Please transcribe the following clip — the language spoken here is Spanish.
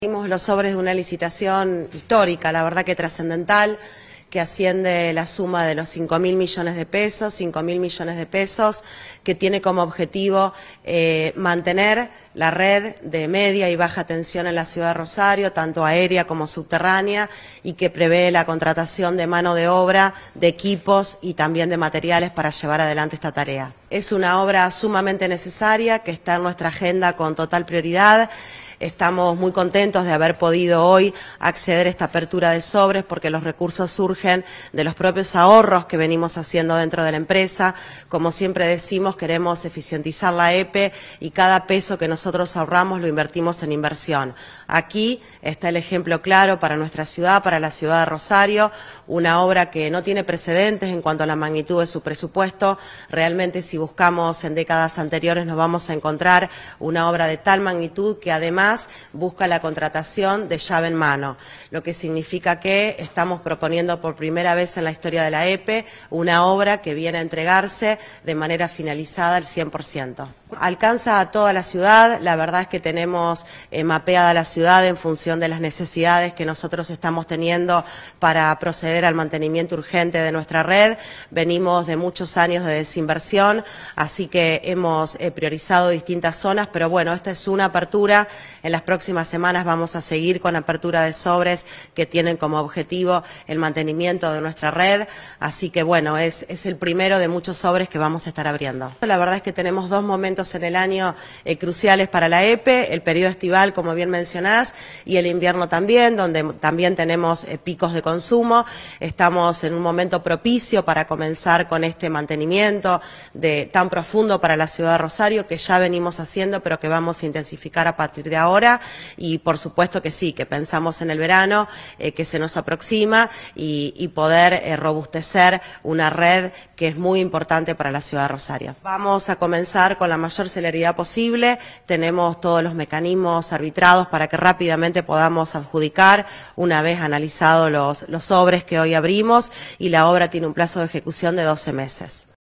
Vimos los sobres de una licitación histórica, la verdad que trascendental, que asciende la suma de los 5.000 millones de pesos, 5.000 millones de pesos, que tiene como objetivo mantener la red de media y baja tensión en la ciudad de Rosario, tanto aérea como subterránea, y que prevé la contratación de mano de obra, de equipos y también de materiales para llevar adelante esta tarea. Es una obra sumamente necesaria, que está en nuestra agenda con total prioridad. Estamos muy contentos de haber podido hoy acceder a esta apertura de sobres porque los recursos surgen de los propios ahorros que venimos haciendo dentro de la empresa. Como siempre decimos, queremos eficientizar la EPE y cada peso que nosotros ahorramos lo invertimos en inversión. Aquí está el ejemplo claro para nuestra ciudad, para la ciudad de Rosario, una obra que no tiene precedentes en cuanto a la magnitud de su presupuesto. Realmente, si buscamos en décadas anteriores, nos vamos a encontrar una obra de tal magnitud que además busca la contratación de llave en mano, lo que significa que estamos proponiendo por primera vez en la historia de la EPE una obra que viene a entregarse de manera finalizada al 100%. Alcanza a toda la ciudad, la verdad es que tenemos mapeada la ciudad en función de las necesidades que nosotros estamos teniendo para proceder al mantenimiento urgente de nuestra red. Venimos de muchos años de desinversión, así que hemos priorizado distintas zonas, pero bueno, esta es una apertura. En las próximas semanas vamos a seguir con apertura de sobres que tienen como objetivo el mantenimiento de nuestra red, así que bueno, es el primero de muchos sobres que vamos a estar abriendo. La verdad es que tenemos dos momentos en el año cruciales para la EPE, el periodo estival, como bien mencionás, y el invierno también, donde también tenemos picos de consumo. Estamos en un momento propicio para comenzar con este mantenimiento tan profundo para la ciudad de Rosario, que ya venimos haciendo, pero que vamos a intensificar a partir de ahora. Y por supuesto que sí, que pensamos en el verano, que se nos aproxima, y poder robustecer una red que es muy importante para la ciudad de Rosario. Vamos a comenzar con la mayor celeridad posible. Tenemos todos los mecanismos arbitrados para que rápidamente podamos adjudicar una vez analizados los sobres que hoy abrimos, y la obra tiene un plazo de ejecución de 12 meses.